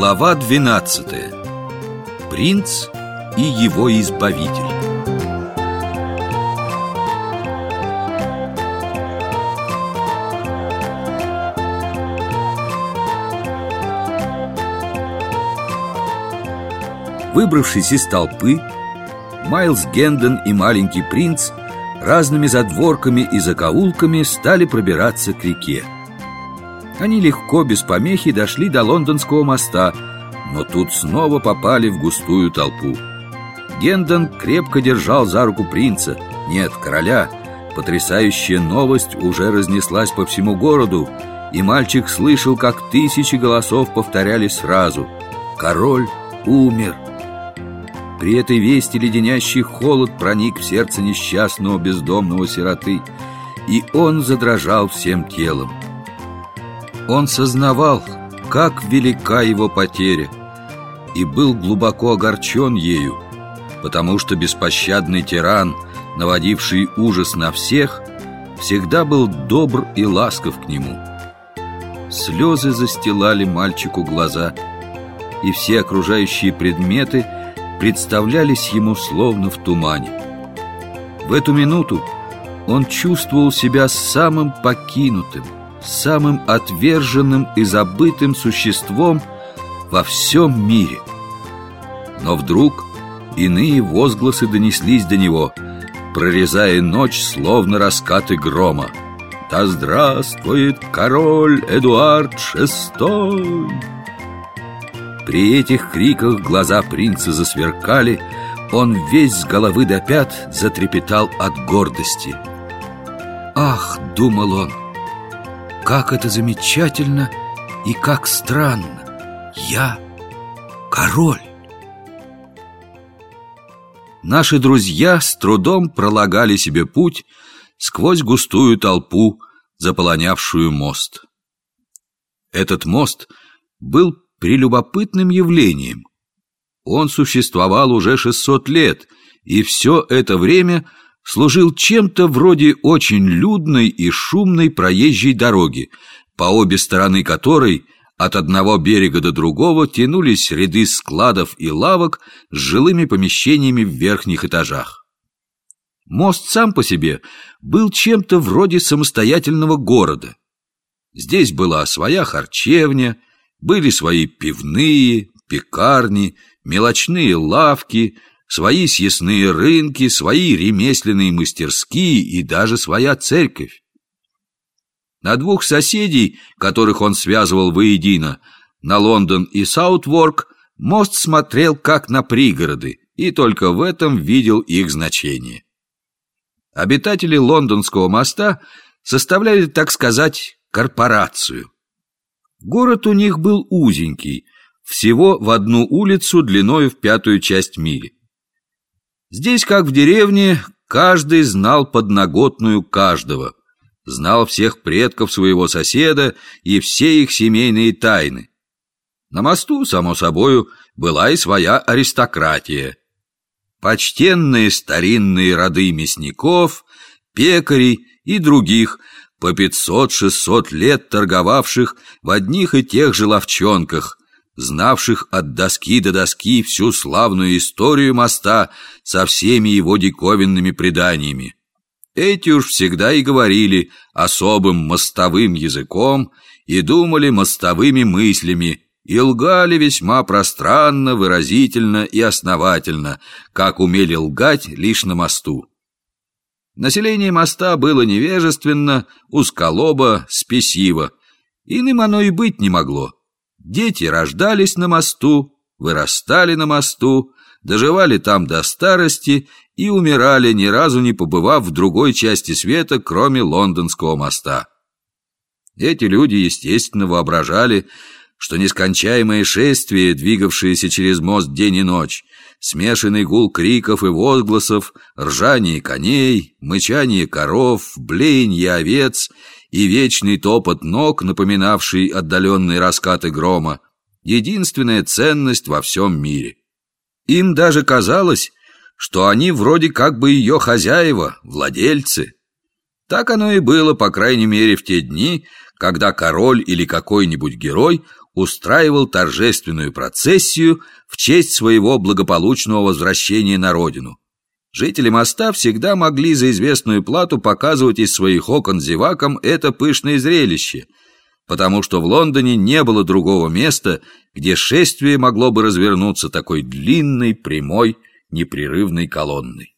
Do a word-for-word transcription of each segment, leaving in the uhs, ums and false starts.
Глава двенадцатая. Принц и его избавитель. Выбравшись из толпы, Майлз Гендон и маленький принц разными задворками и закоулками стали пробираться к реке. Они легко, без помехи, дошли до Лондонского моста, но тут снова попали в густую толпу. Гендон крепко держал за руку принца, нет, короля. Потрясающая новость уже разнеслась по всему городу, и мальчик слышал, как тысячи голосов повторяли сразу: «Король умер!» При этой вести леденящий холод проник в сердце несчастного бездомного сироты, и он задрожал всем телом. Он сознавал, как велика его потеря, и был глубоко огорчен ею, потому что беспощадный тиран, наводивший ужас на всех, всегда был добр и ласков к нему. Слезы застилали мальчику глаза, и все окружающие предметы представлялись ему словно в тумане. В эту минуту он чувствовал себя самым покинутым, самым отверженным и забытым существом во всем мире. Но вдруг иные возгласы донеслись до него, прорезая ночь, словно раскаты грома: «Да здравствует король Эдуард шестой!» При этих криках глаза принца засверкали, он весь с головы до пят затрепетал от гордости. «Ах, — думал он, — как это замечательно и как странно! Я король!» Наши друзья с трудом пролагали себе путь сквозь густую толпу, заполонявшую мост. Этот мост был прелюбопытным явлением. Он существовал уже шестьсот лет, и все это время служил чем-то вроде очень людной и шумной проезжей дороги, по обе стороны которой от одного берега до другого тянулись ряды складов и лавок с жилыми помещениями в верхних этажах. Мост сам по себе был чем-то вроде самостоятельного города. Здесь была своя харчевня, были свои пивные, пекарни, мелочные лавки, свои съестные рынки, свои ремесленные мастерские и даже своя церковь. На двух соседей, которых он связывал воедино, на Лондон и Саутворк, мост смотрел как на пригороды, и только в этом видел их значение. Обитатели Лондонского моста составляли, так сказать, корпорацию. Город у них был узенький, всего в одну улицу длиною в пятую часть мили. Здесь, как в деревне, каждый знал подноготную каждого, знал всех предков своего соседа и все их семейные тайны. На мосту, само собою, была и своя аристократия. Почтенные старинные роды мясников, пекарей и других, по пятьсот-шестьсот лет торговавших в одних и тех же лавчонках, знавших от доски до доски всю славную историю моста со всеми его диковинными преданиями. Эти уж всегда и говорили особым мостовым языком и думали мостовыми мыслями, и лгали весьма пространно, выразительно и основательно, как умели лгать лишь на мосту. Население моста было невежественно, узколобо, спесиво. Иным оно и быть не могло. Дети рождались на мосту, вырастали на мосту, доживали там до старости и умирали, ни разу не побывав в другой части света, кроме Лондонского моста. Эти люди, естественно, воображали, что нескончаемое шествие, двигавшееся через мост день и ночь, смешанный гул криков и возгласов, ржание коней, мычание коров, блеяние овец и вечный топот ног, напоминавший отдаленные раскаты грома, единственная ценность во всем мире. Им даже казалось, что они вроде как бы ее хозяева, владельцы. Так оно и было, по крайней мере, в те дни, когда король или какой-нибудь герой устраивал торжественную процессию в честь своего благополучного возвращения на родину. Жители моста всегда могли за известную плату показывать из своих окон зевакам это пышное зрелище, потому что в Лондоне не было другого места, где шествие могло бы развернуться такой длинной, прямой, непрерывной колонной.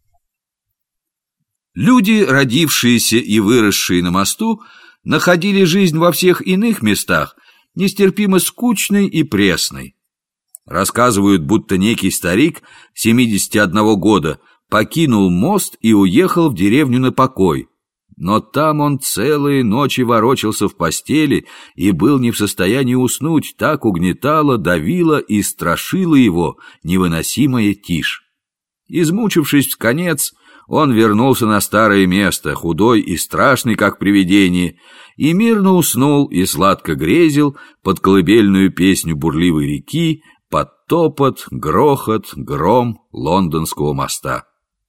Люди, родившиеся и выросшие на мосту, находили жизнь во всех иных местах нестерпимо скучной и пресной. Рассказывают, будто некий старик семидесяти одного года покинул мост и уехал в деревню на покой. Но там он целые ночи ворочался в постели и был не в состоянии уснуть, так угнетала, давила и страшила его невыносимая тишь. Измучившись вконец, он вернулся на старое место, худой и страшный, как привидение, и мирно уснул и сладко грезил под колыбельную песню бурливой реки, под топот, грохот, гром лондонского моста.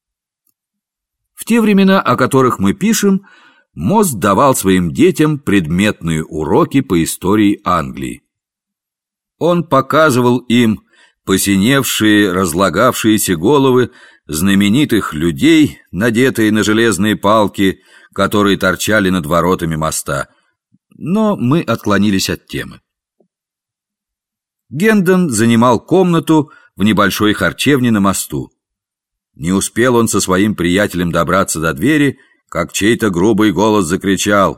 В те времена, о которых мы пишем, мост давал своим детям предметные уроки по истории Англии. Он показывал им посиневшие, разлагавшиеся головы знаменитых людей, надетые на железные палки, которые торчали над воротами моста. Но мы отклонились от темы. Гендон занимал комнату в небольшой харчевне на мосту. Не успел он со своим приятелем добраться до двери, как чей-то грубый голос закричал: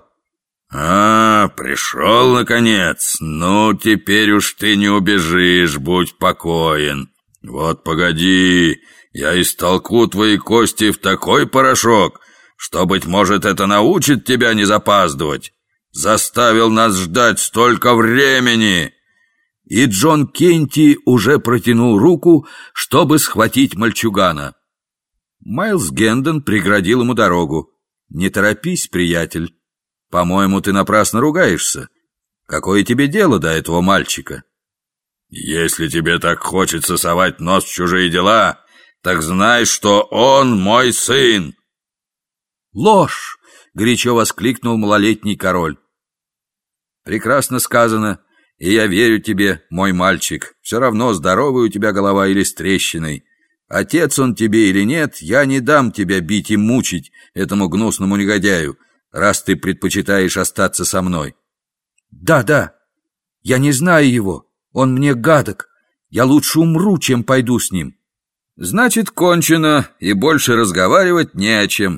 «А, пришел, наконец! Ну, теперь уж ты не убежишь, будь покоен. Вот погоди, я истолку твои кости в такой порошок, что, быть может, это научит тебя не запаздывать. Заставил нас ждать столько времени!» И Джон Кенти уже протянул руку, чтобы схватить мальчугана. Майлз Гендон преградил ему дорогу. «Не торопись, приятель. По-моему, ты напрасно ругаешься. Какое тебе дело до этого мальчика?» «Если тебе так хочется совать нос в чужие дела, так знай, что он мой сын!» «Ложь!» — горячо воскликнул малолетний король. «Прекрасно сказано, и я верю тебе, мой мальчик. Все равно, здоровая у тебя голова или с трещиной. Отец он тебе или нет, я не дам тебя бить и мучить этому гнусному негодяю, раз ты предпочитаешь остаться со мной». «Да, да, я не знаю его, он мне гадок. Я лучше умру, чем пойду с ним». «Значит, кончено, и больше разговаривать не о чем».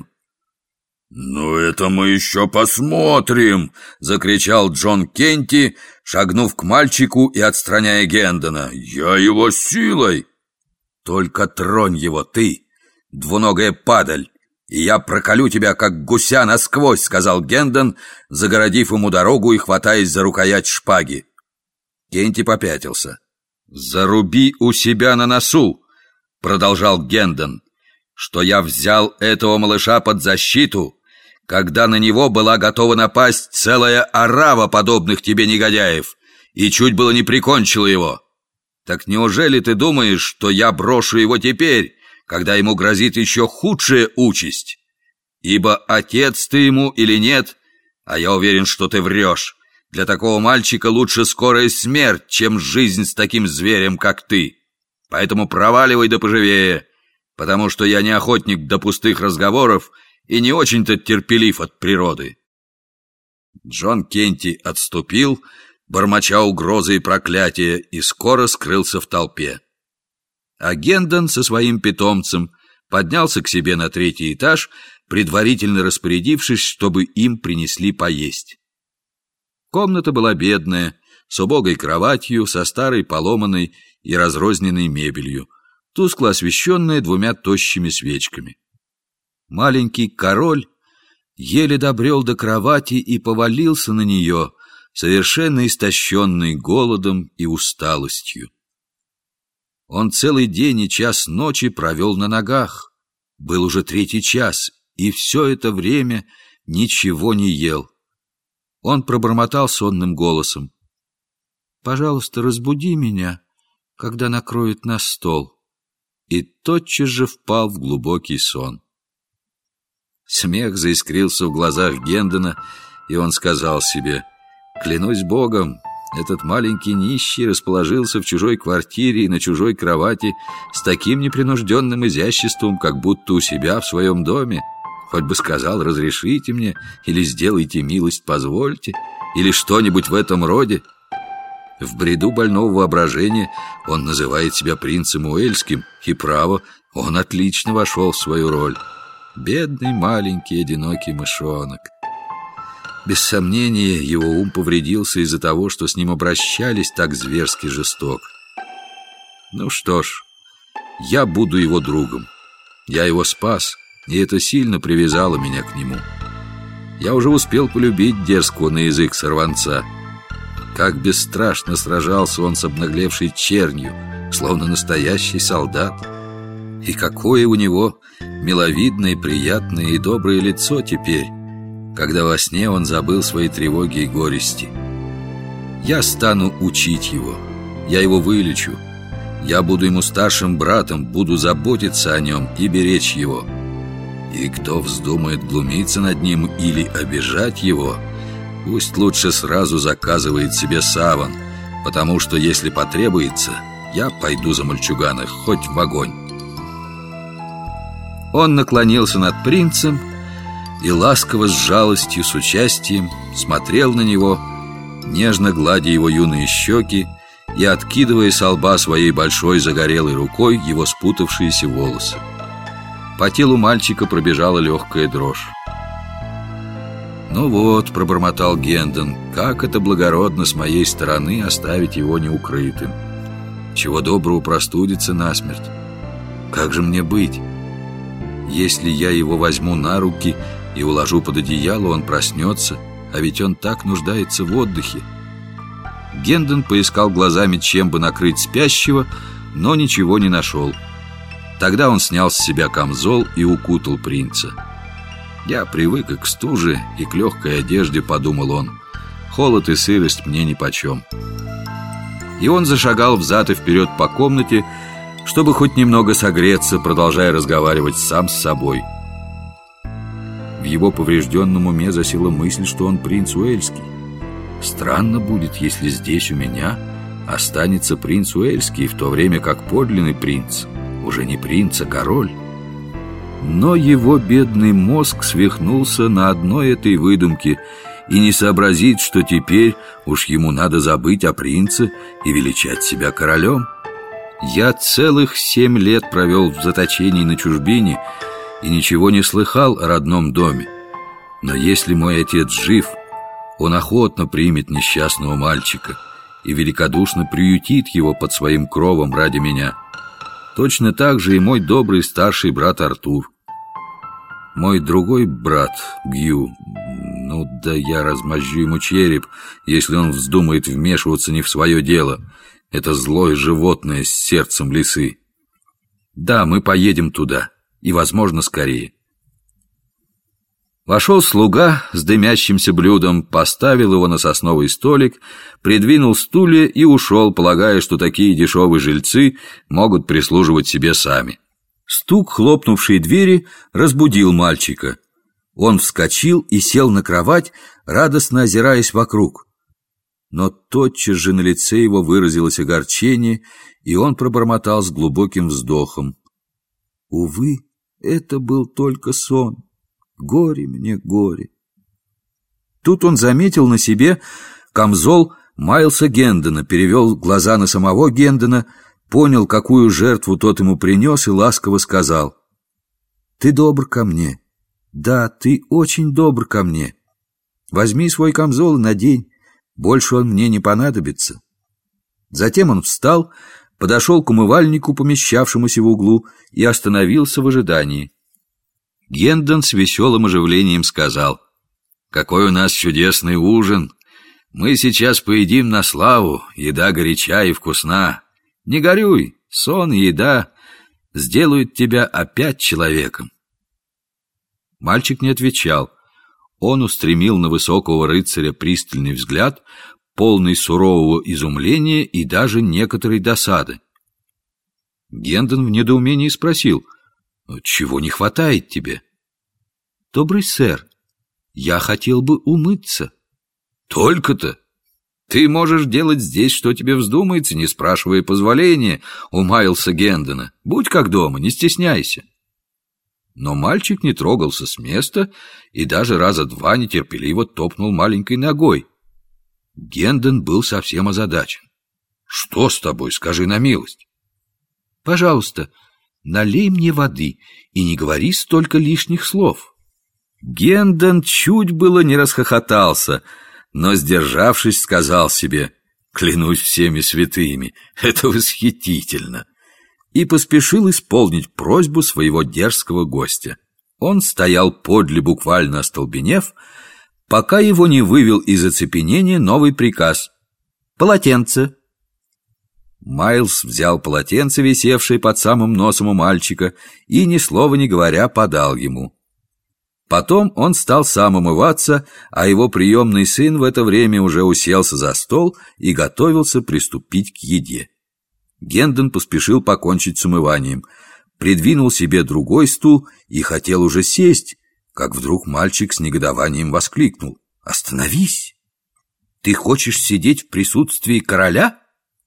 «Ну, это мы еще посмотрим!» — закричал Джон Кенти, шагнув к мальчику и отстраняя Гендона. «Я его силой!» «Только тронь его, ты, двуногая падаль, и я проколю тебя, как гуся, насквозь», — сказал Гендон, загородив ему дорогу и хватаясь за рукоять шпаги. Кенти попятился. «Заруби у себя на носу», — продолжал Гендон, «что я взял этого малыша под защиту, когда на него была готова напасть целая орава подобных тебе негодяев, и чуть было не прикончила его. Так неужели ты думаешь, что я брошу его теперь, когда ему грозит еще худшая участь? Ибо отец ты ему или нет, а я уверен, что ты врешь. Для такого мальчика лучше скорая смерть, чем жизнь с таким зверем, как ты. Поэтому проваливай да поживее, потому что я не охотник до пустых разговоров и не очень-то терпелив от природы». Джон Кенти отступил, бормоча угрозы и проклятия, и скоро скрылся в толпе. А Гендон со своим питомцем поднялся к себе на третий этаж, предварительно распорядившись, чтобы им принесли поесть. Комната была бедная, с убогой кроватью, со старой поломанной и разрозненной мебелью, тускло освещенная двумя тощими свечками. Маленький король еле добрел до кровати и повалился на нее, совершенно истощенный голодом и усталостью. Он целый день и час ночи провел на ногах. Был уже третий час, и все это время ничего не ел. Он пробормотал сонным голосом: «Пожалуйста, разбуди меня, когда накроют на стол», и тотчас же впал в глубокий сон. Смех заискрился в глазах Гендона, и он сказал себе: «Клянусь Богом, этот маленький нищий расположился в чужой квартире и на чужой кровати с таким непринужденным изяществом, как будто у себя в своем доме. Хоть бы сказал: разрешите мне, или сделайте милость, позвольте, или что-нибудь в этом роде». В бреду больного воображения он называет себя принцем Уэльским, и право, он отлично вошел в свою роль. Бедный маленький одинокий мышонок. Без сомнения, его ум повредился из-за того, что с ним обращались так зверски жестоко. Ну что ж, я буду его другом. Я его спас, и это сильно привязало меня к нему. Я уже успел полюбить дерзкого на язык сорванца. Как бесстрашно сражался он с обнаглевшей чернью, словно настоящий солдат. И какое у него миловидное, приятное и доброе лицо теперь, когда во сне он забыл свои тревоги и горести. Я стану учить его, я его вылечу. Я буду ему старшим братом, буду заботиться о нем и беречь его. И кто вздумает глумиться над ним или обижать его, пусть лучше сразу заказывает себе саван, потому что, если потребуется, я пойду за мальчугана хоть в огонь. Он наклонился над принцем и ласково, с жалостью, с участием смотрел на него, нежно гладя его юные щеки и откидывая со лба своей большой загорелой рукой его спутавшиеся волосы. По телу мальчика пробежала легкая дрожь. «Ну вот», — пробормотал Гендон, — «как это благородно с моей стороны оставить его неукрытым. Чего доброго простудится насмерть. Как же мне быть? Если я его возьму на руки и уложу под одеяло, он проснется, а ведь он так нуждается в отдыхе». Гендон поискал глазами, чем бы накрыть спящего, но ничего не нашел. Тогда он снял с себя камзол и укутал принца. «Я привык и к стуже, и к легкой одежде», — подумал он. «Холод и сырость мне нипочем». И он зашагал взад и вперед по комнате, чтобы хоть немного согреться, продолжая разговаривать сам с собой. В его поврежденном уме засела мысль, что он принц Уэльский. Странно будет, если здесь у меня останется принц Уэльский, в то время как подлинный принц уже не принц, а король. Но его бедный мозг свихнулся на одной этой выдумке и не сообразит, что теперь уж ему надо забыть о принце и величать себя королем. Я целых семь лет провел в заточении на чужбине и ничего не слыхал о родном доме. Но если мой отец жив, он охотно примет несчастного мальчика и великодушно приютит его под своим кровом ради меня. Точно так же и мой добрый старший брат Артур. Мой другой брат Гью, ну да я размозжу ему череп, если он вздумает вмешиваться не в свое дело. Это злое животное с сердцем лисы. Да, мы поедем туда, и, возможно, скорее. Вошел слуга с дымящимся блюдом, поставил его на сосновый столик, придвинул стулья и ушел, полагая, что такие дешевые жильцы могут прислуживать себе сами. Стук хлопнувшей двери разбудил мальчика. Он вскочил и сел на кровать, радостно озираясь вокруг. Но тотчас же на лице его выразилось огорчение, и он пробормотал с глубоким вздохом: «Увы, это был только сон. Горе мне, горе». Тут он заметил на себе камзол Майлса Гендона, перевел глаза на самого Гендона, понял, какую жертву тот ему принес, и ласково сказал: «Ты добр ко мне. Да, ты очень добр ко мне. Возьми свой камзол и надень. Больше он мне не понадобится». Затем он встал, подошел к умывальнику, помещавшемуся в углу, и остановился в ожидании. Гендон с веселым оживлением сказал: «Какой у нас чудесный ужин! Мы сейчас поедим на славу, еда горяча и вкусна. Не горюй, сон и еда сделают тебя опять человеком». Мальчик не отвечал. Он устремил на высокого рыцаря пристальный взгляд, полный сурового изумления и даже некоторой досады. Гендон в недоумении спросил: «Чего не хватает тебе?» «Добрый сэр, Я хотел бы умыться. Только-то? Ты можешь делать здесь, что тебе вздумается, не спрашивая позволения у Майлса Гендона. Будь как дома, не стесняйся. Но мальчик не трогался с места и даже раза два нетерпеливо топнул маленькой ногой. Гендон был совсем озадачен. Что с тобой, скажи на милость? Пожалуйста, налей мне воды и не говори столько лишних слов. Гендон чуть было не расхохотался, но, сдержавшись, сказал себе: клянусь всеми святыми, это восхитительно, и поспешил исполнить просьбу своего дерзкого гостя. Он стоял подле, буквально остолбенев, пока его не вывел из оцепенения новый приказ: полотенце. Майлс взял полотенце, висевшее под самым носом у мальчика, и, ни слова не говоря, подал ему. Потом он стал сам умываться, а его приемный сын в это время уже уселся за стол и готовился приступить к еде. Гендон поспешил покончить с умыванием, придвинул себе другой стул и хотел уже сесть, как вдруг мальчик с негодованием воскликнул: «Остановись! Ты хочешь сидеть в присутствии короля?»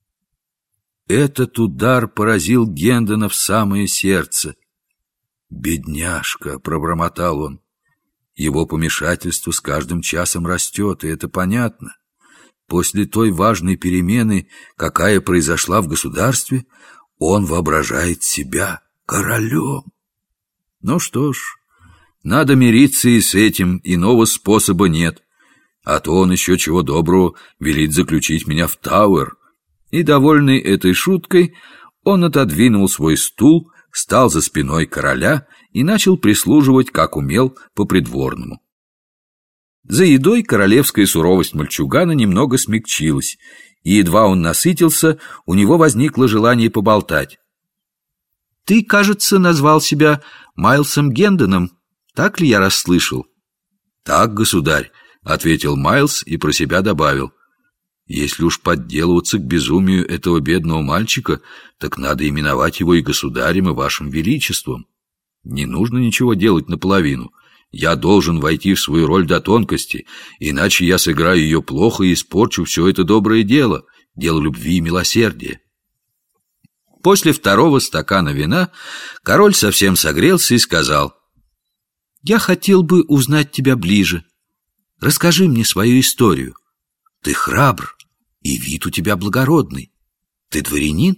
Этот удар поразил Гендона в самое сердце. «Бедняжка!» — пробормотал он. Его помешательство с каждым часом растет, и это понятно. После той важной перемены, какая произошла в государстве, он воображает себя королем. Ну что ж, надо мириться и с этим, иного способа нет. А то он еще чего доброго велит заключить меня в Тауэр. И, довольный этой шуткой, он отодвинул свой стул, стал за спиной короля и начал прислуживать, как умел, по-придворному. За едой королевская суровость мальчугана немного смягчилась, и едва он насытился, у него возникло желание поболтать. «Ты, кажется, назвал себя Майлсом Гендоном, так ли я расслышал?» «Так, государь», — ответил Майлс и про себя добавил: «если уж подделываться к безумию этого бедного мальчика, так надо именовать его и государем, и вашим величеством. Не нужно ничего делать наполовину. Я должен войти в свою роль до тонкости, иначе я сыграю ее плохо и испорчу все это доброе дело, дело любви и милосердия». После второго стакана вина король совсем согрелся и сказал: «Я хотел бы узнать тебя ближе. Расскажи мне свою историю. Ты храбр, и вид у тебя благородный. Ты дворянин?»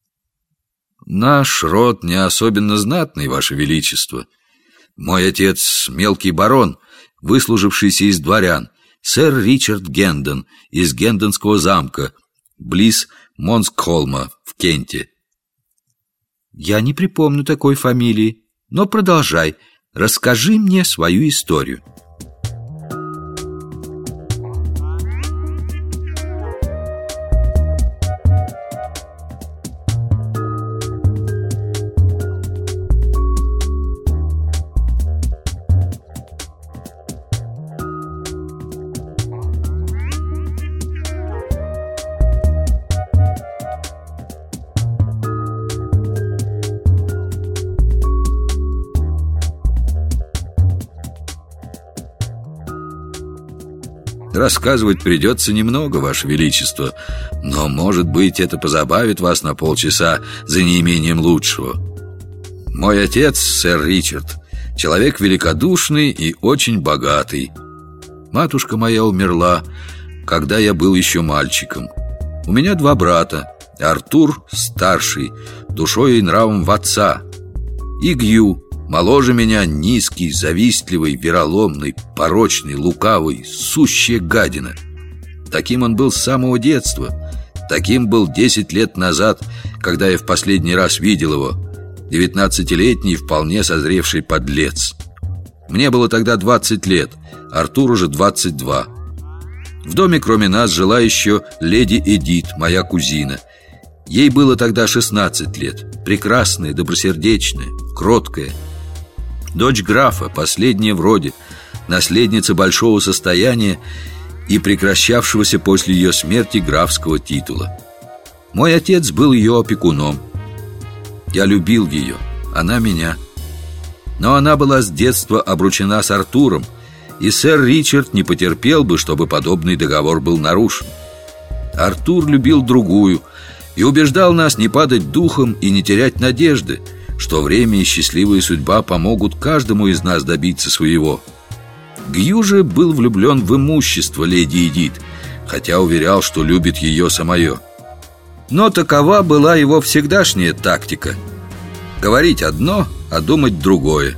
«Наш род не особенно знатный, ваше величество. Мой отец мелкий барон, выслужившийся из дворян, сэр Ричард Гендон из Гендонского замка, близ Монскхолма в Кенте». «Я не припомню такой фамилии, но продолжай, расскажи мне свою историю». «Рассказывать придется немного, ваше величество, но, может быть, это позабавит вас на полчаса за неимением лучшего. Мой отец, сэр Ричард, человек великодушный и очень богатый. Матушка моя умерла, когда я был еще мальчиком. У меня два брата: Артур, старший, душой и нравом в отца, и Гью, моложе меня, низкий, завистливый, вероломный, порочный, лукавый, сущая гадина. Таким он был с самого детства. Таким был десять лет назад, когда я в последний раз видел его. Девятнадцатилетний, вполне созревший подлец. Мне было тогда двадцать лет, Артур уже двадцать два. В доме кроме нас жила еще леди Эдит, моя кузина. Ей было тогда шестнадцать лет. Прекрасная, добросердечная, кроткая. Дочь графа, последняя в роде, наследница большого состояния и прекращавшегося после ее смерти графского титула. Мой отец был ее опекуном. Я любил ее, она меня. Но она была с детства обручена с Артуром, и сэр Ричард не потерпел бы, чтобы подобный договор был нарушен. Артур любил другую и убеждал нас не падать духом и не терять надежды, что время и счастливая судьба помогут каждому из нас добиться своего. Гью же был влюблен в имущество леди Эдит, хотя уверял, что любит ее самое. Но такова была его всегдашняя тактика — говорить одно, а думать другое.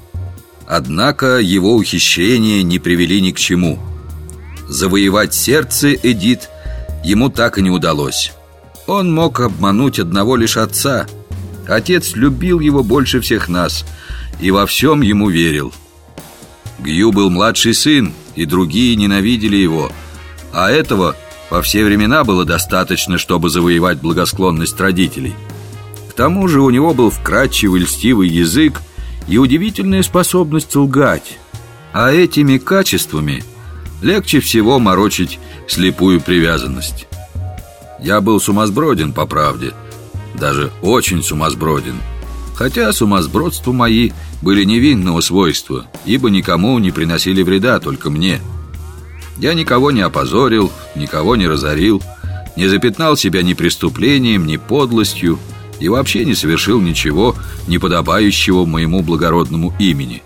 Однако его ухищрения не привели ни к чему. Завоевать сердце Эдит ему так и не удалось. Он мог обмануть одного лишь отца. Отец любил его больше всех нас и во всем ему верил. Гью был младший сын, и другие ненавидели его, а этого во все времена было достаточно, чтобы завоевать благосклонность родителей. К тому же у него был вкрадчивый льстивый язык и удивительная способность лгать, а этими качествами легче всего морочить слепую привязанность. Я был сумасброден, по правде, даже очень сумасброден, хотя сумасбродства мои были невинного свойства, ибо никому не приносили вреда, только мне. Я никого не опозорил, никого не разорил, не запятнал себя ни преступлением, ни подлостью и вообще не совершил ничего, не подобающего моему благородному имени.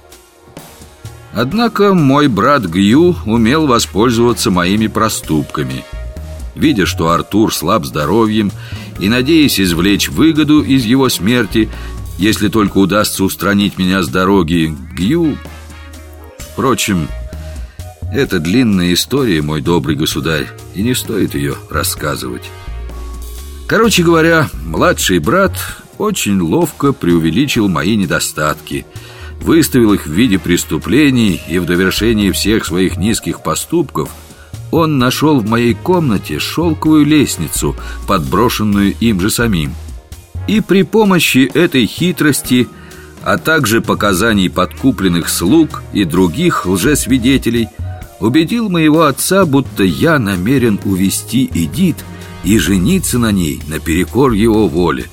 Однако мой брат Гью умел воспользоваться моими проступками. Видя, что Артур слаб здоровьем и надеясь извлечь выгоду из его смерти, если только удастся устранить меня с дороги, Гью... Впрочем, это длинная история, мой добрый государь, и не стоит ее рассказывать. Короче говоря, младший брат очень ловко преувеличил мои недостатки, выставил их в виде преступлений, и в довершении всех своих низких поступков он нашел в моей комнате шелковую лестницу, подброшенную им же самим. И при помощи этой хитрости, а также показаний подкупленных слуг и других лжесвидетелей, убедил моего отца, будто я намерен увести Эдит и жениться на ней наперекор его воле.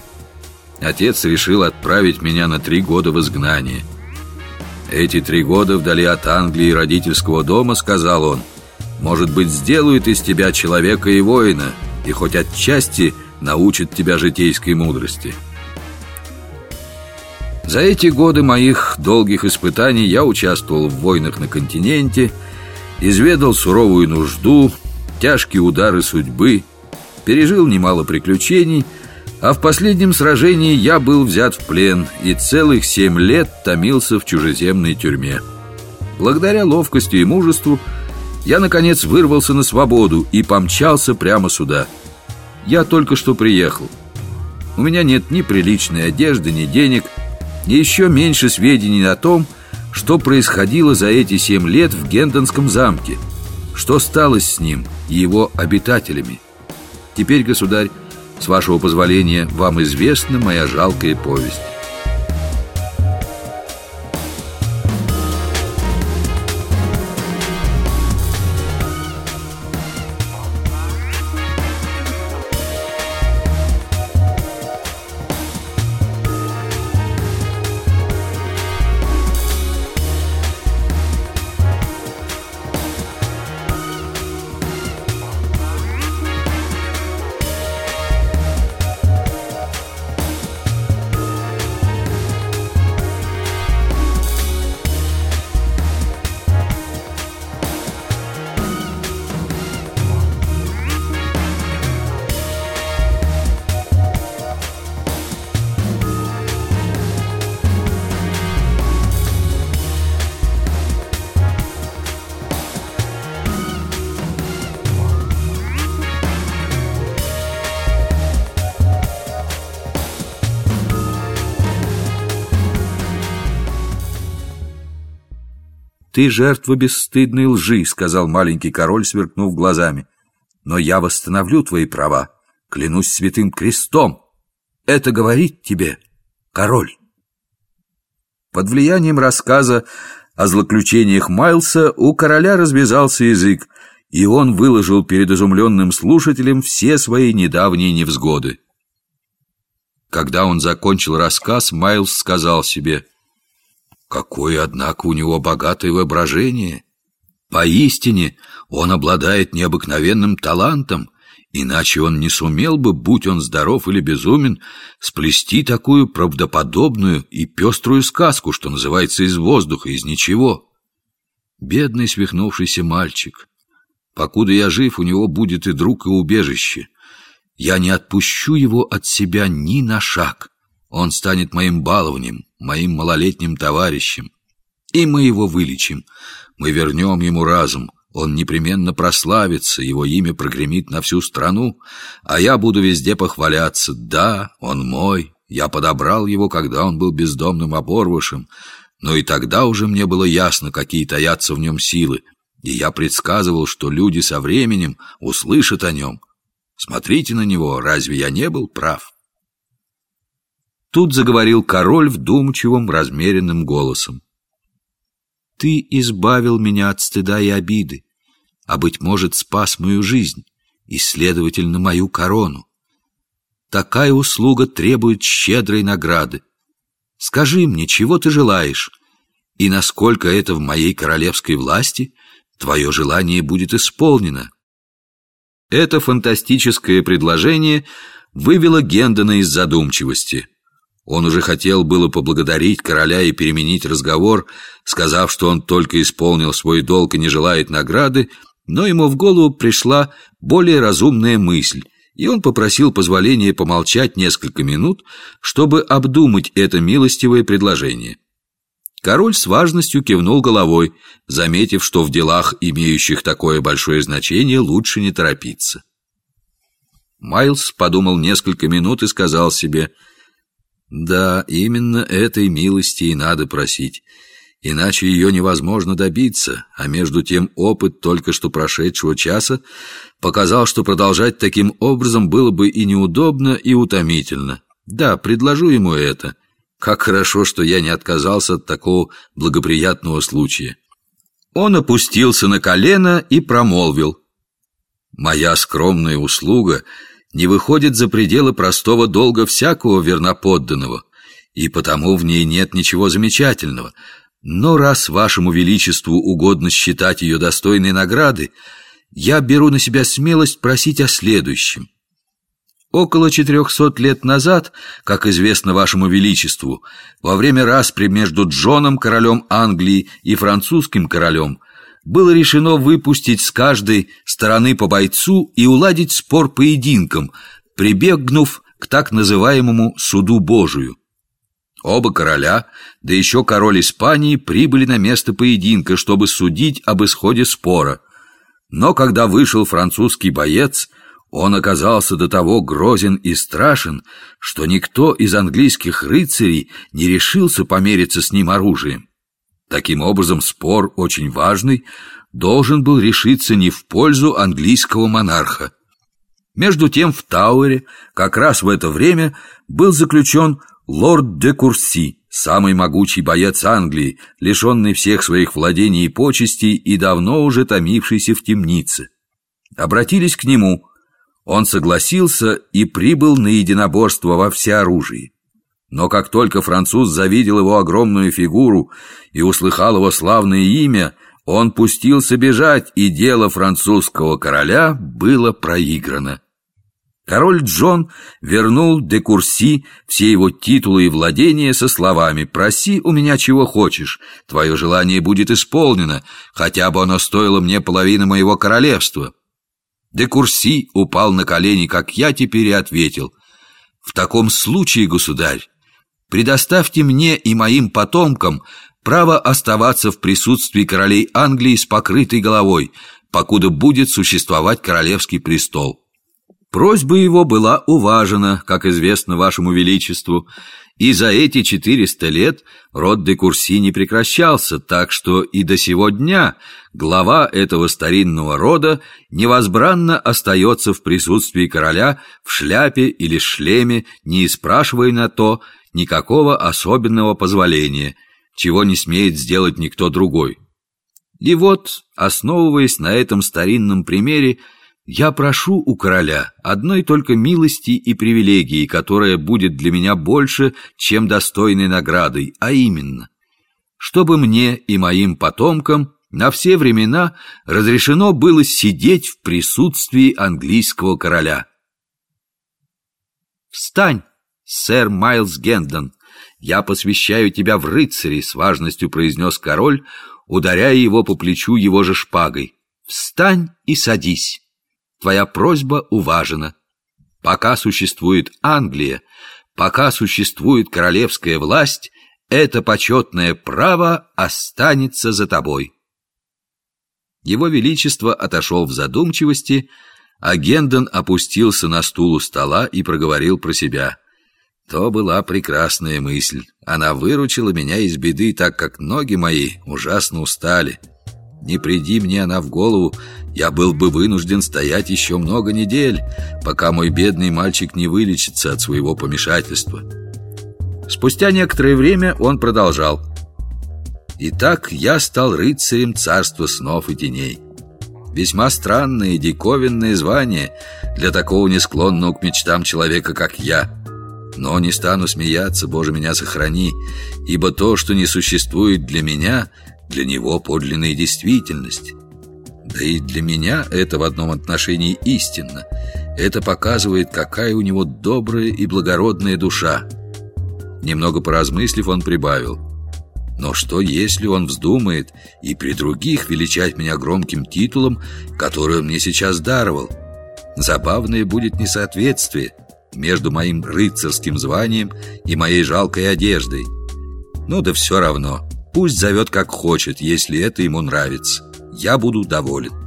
Отец решил отправить меня на три года в изгнание. Эти три года вдали от Англии и родительского дома, сказал он, может быть, сделают из тебя человека и воина, и хоть отчасти научат тебя житейской мудрости. За эти годы моих долгих испытаний я участвовал в войнах на континенте, изведал суровую нужду, тяжкие удары судьбы, пережил немало приключений, а в последнем сражении я был взят в плен и целых семь лет томился в чужеземной тюрьме. Благодаря ловкости и мужеству я, наконец, вырвался на свободу и помчался прямо сюда. Я только что приехал. У меня нет ни приличной одежды, ни денег, ни еще меньше сведений о том, что происходило за эти семь лет в Гендонском замке, что стало с ним и его обитателями. Теперь, государь, с вашего позволения, вам известна моя жалкая повесть. «Ты жертва бесстыдной лжи», — сказал маленький король, сверкнув глазами. «Но я восстановлю твои права, клянусь святым крестом. Это говорит тебе король». Под влиянием рассказа о злоключениях Майлса у короля развязался язык, и он выложил перед изумленным слушателем все свои недавние невзгоды. Когда он закончил рассказ, Майлс сказал себе: Какое, однако, у него богатое воображение! Поистине, он обладает необыкновенным талантом, иначе он не сумел бы, будь он здоров или безумен, сплести такую правдоподобную и пеструю сказку, что называется, из воздуха, из ничего. Бедный свихнувшийся мальчик! Покуда я жив, у него будет и друг, и убежище. Я не отпущу его от себя ни на шаг. Он станет моим баловнем, моим малолетним товарищем. И мы его вылечим. Мы вернем ему разум. Он непременно прославится, его имя прогремит на всю страну, а я буду везде похваляться. Да, он мой. Я подобрал его, когда он был бездомным оборвышем. Но и тогда уже мне было ясно, какие таятся в нем силы. И я предсказывал, что люди со временем услышат о нем. Смотрите на него, разве я не был прав? Тут заговорил король вдумчивым, размеренным голосом. Ты избавил меня от стыда и обиды, а, быть может, спас мою жизнь и, следовательно, мою корону. Такая услуга требует щедрой награды. Скажи мне, чего ты желаешь, и насколько это в моей королевской власти, твое желание будет исполнено. Это фантастическое предложение вывело Гендона из задумчивости. Он уже хотел было поблагодарить короля и переменить разговор, сказав, что он только исполнил свой долг и не желает награды, но ему в голову пришла более разумная мысль, и он попросил позволения помолчать несколько минут, чтобы обдумать это милостивое предложение. Король с важностью кивнул головой, заметив, что в делах, имеющих такое большое значение, лучше не торопиться. Майлз подумал несколько минут и сказал себе: «Да, именно этой милости и надо просить, иначе ее невозможно добиться, а между тем опыт только что прошедшего часа показал, что продолжать таким образом было бы и неудобно, и утомительно. Да, предложу ему это. Как хорошо, что я не отказался от такого благоприятного случая». Он опустился на колено и промолвил: «Моя скромная услуга не выходит за пределы простого долга всякого верноподданного, и потому в ней нет ничего замечательного. Но раз вашему величеству угодно считать ее достойной награды, я беру на себя смелость просить о следующем. Около четырехсот лет назад, как известно вашему величеству, во время распри между Джоном, королем Англии, и французским королем, было решено выпустить с каждой стороны по бойцу и уладить спор поединком, прибегнув к так называемому «суду Божию». Оба короля, да еще король Испании, прибыли на место поединка, чтобы судить об исходе спора. Но когда вышел французский боец, он оказался до того грозен и страшен, что никто из английских рыцарей не решился помериться с ним оружием. Таким образом, спор, очень важный, должен был решиться не в пользу английского монарха. Между тем в Тауэре как раз в это время был заключен лорд де Курси, самый могучий боец Англии, лишенный всех своих владений и почестей и давно уже томившийся в темнице. Обратились к нему. Он согласился и прибыл на единоборство во всеоружии. Но как только француз завидел его огромную фигуру и услыхал его славное имя, он пустился бежать, и дело французского короля было проиграно. Король Джон вернул де Курси все его титулы и владения со словами: «Проси у меня чего хочешь, твое желание будет исполнено, хотя бы оно стоило мне половины моего королевства». Де Курси упал на колени, как я теперь, и ответил: «В таком случае, государь, предоставьте мне и моим потомкам право оставаться в присутствии королей Англии с покрытой головой, покуда будет существовать королевский престол». Просьба его была уважена, как известно вашему величеству, и за эти четыреста лет род де Курси не прекращался, так что и до сего дня глава этого старинного рода невозбранно остается в присутствии короля в шляпе или шлеме, не спрашивая на то никакого особенного позволения, чего не смеет сделать никто другой. И вот, основываясь на этом старинном примере, я прошу у короля одной только милости и привилегии, которая будет для меня больше, чем достойной наградой, а именно, чтобы мне и моим потомкам на все времена разрешено было сидеть в присутствии английского короля. «Встань, сэр Майлз Гендон, я посвящаю тебя в рыцари», — с важностью произнес король, ударяя его по плечу его же шпагой. «Встань и садись. Твоя просьба уважена. Пока существует Англия, пока существует королевская власть, это почетное право останется за тобой». Его Величество отошел в задумчивости, а Гендон опустился на стул у стола и проговорил про себя: «То была прекрасная мысль. Она выручила меня из беды, так как ноги мои ужасно устали. Не приди мне она в голову, я был бы вынужден стоять еще много недель, пока мой бедный мальчик не вылечится от своего помешательства». Спустя некоторое время он продолжал: «Итак, я стал рыцарем царства снов и теней. Весьма странное и диковинное звание для такого несклонного к мечтам человека, как я. Но не стану смеяться, Боже, меня сохрани, ибо то, что не существует для меня, для него подлинная действительность. Да и для меня это в одном отношении истинно. Это показывает, какая у него добрая и благородная душа». Немного поразмыслив, он прибавил: «Но что, если он вздумает и при других величать меня громким титулом, который он мне сейчас даровал? Забавное будет несоответствие между моим рыцарским званием и моей жалкой одеждой. Ну да все равно, пусть зовет как хочет, если это ему нравится. Я буду доволен».